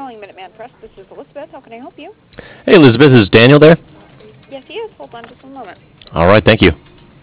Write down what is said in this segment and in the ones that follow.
calling Minuteman Press. This is Elizabeth. How can I help you? Hey, Elizabeth, is Daniel there? Yes, he is. Hold on just a moment. All right, thank you.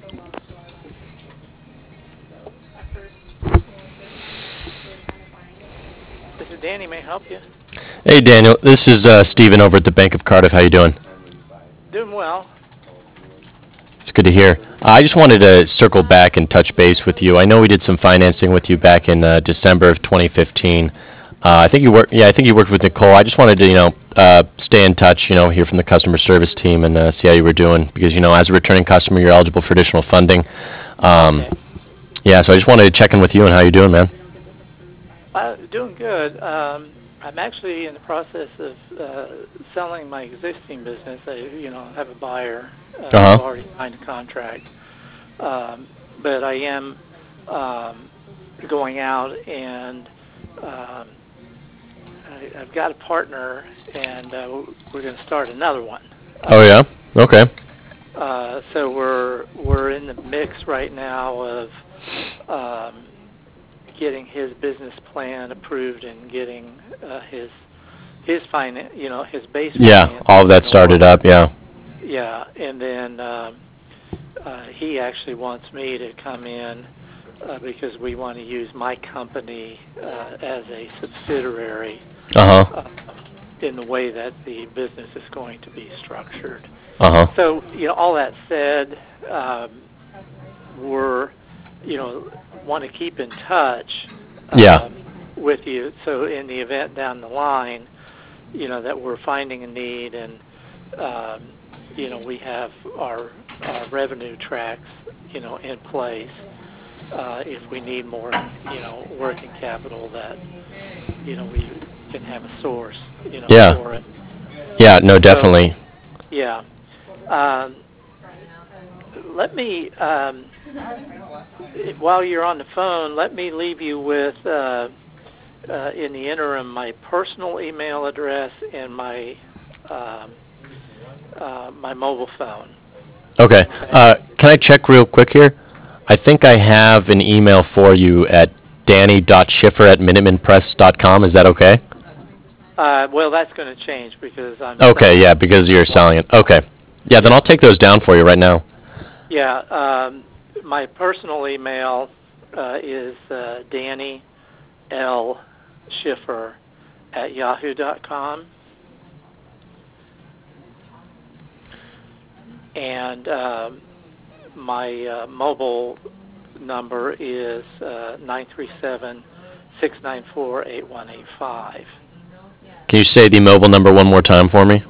This is Danny. May I help you? Hey, Daniel, this is Stephen over at the Bank of Cardiff. How you doing? Doing well. It's good to hear. I just wanted to circle back and touch base with you. I know we did some financing with you back in December of 2015. I think you worked. Yeah, I think you worked with Nicole. I just wanted to, stay in touch. Hear from the customer service team and see how you were doing because as a returning customer, you're eligible for additional funding. Okay. Yeah, so I just wanted to check in with you and how you're doing, man. Doing good. I'm actually in the process of selling my existing business. I, have a buyer. I've already signed a contract. But I am going out and I've got a partner, and we're going to start another one. Oh yeah. Okay. So we're in the mix right now of getting his business plan approved and getting his finance, his base. Yeah, all of that started up. Yeah. Yeah, and then he actually wants me to come in because we want to use my company as a subsidiary in the way that the business is going to be structured. So, all that said, we're, want to keep in touch with you. So in the event down the line, that we're finding a need and, we have our revenue tracks, in place. If we need more, working capital that, we can have a source, for it. Yeah, no, definitely. So, yeah. Let me, while you're on the phone, let me leave you with, in the interim, my personal email address and my my mobile phone. Okay. Can I check real quick here? I think I have an email for you at danny.schiffer@minutemanpress.com. Is that okay? Well, that's going to change because I'm... Okay, yeah, because you're selling it. Okay. Yeah, then I'll take those down for you right now. Yeah, my personal email is Danny L. Schiffer at yahoo.com. And my mobile number is 937-694-8185. Can you say the mobile number one more time for me?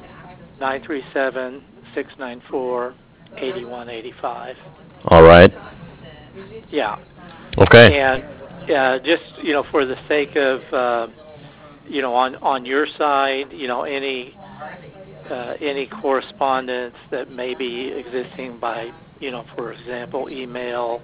937-694-8185. All right. Yeah. Okay. And just, for the sake of, on your side, any correspondence that may be existing by, for example, email,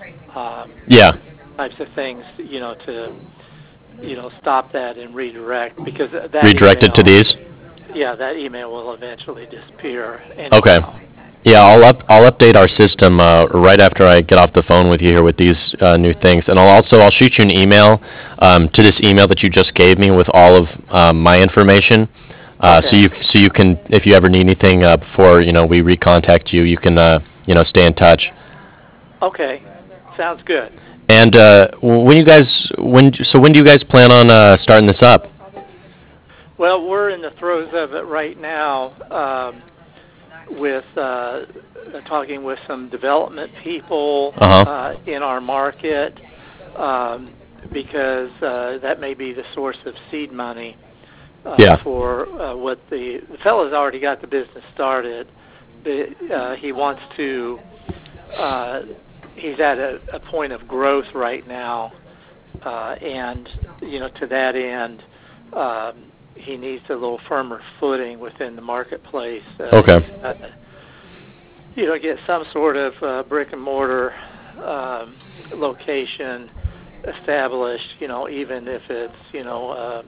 types of things, to, stop that and redirect, because that redirect it to these? Yeah, that email will eventually disappear. Anyhow. Okay. Yeah, I'll update our system right after I get off the phone with you here with these new things, and I'll shoot you an email to this email that you just gave me with all of my information. Okay. So you can, if you ever need anything before we recontact you, you can stay in touch. Okay, sounds good. And when do you guys plan on starting this up? Well, we're in the throes of it right now. With talking with some development people in our market, because that may be the source of seed money for what the fellow's already got the business started. He wants to. He's at a point of growth right now, and to that end. He needs a little firmer footing within the marketplace. Okay. Get some sort of brick and mortar location established. Even if it's a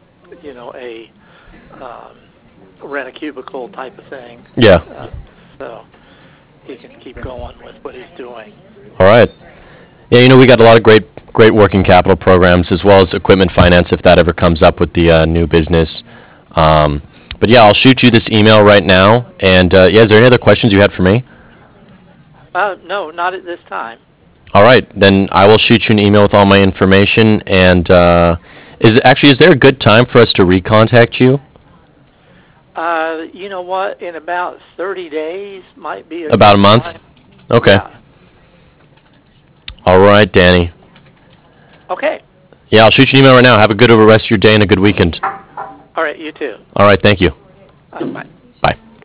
rent a cubicle type of thing. Yeah. So he can keep going with what he's doing. All right. Yeah, we got a lot of great working capital programs as well as equipment finance if that ever comes up with the new business. But yeah, I'll shoot you this email right now. And yeah, is there any other questions you had for me? No, not at this time. All right, then I will shoot you an email with all my information. And is there a good time for us to recontact you? You know what? In about 30 days might be About a good month? time. Okay. Yeah. All right, Danny. Okay. Yeah, I'll shoot you an email right now. Have a good rest of your day and a good weekend. All right. You too. All right, thank you. Bye.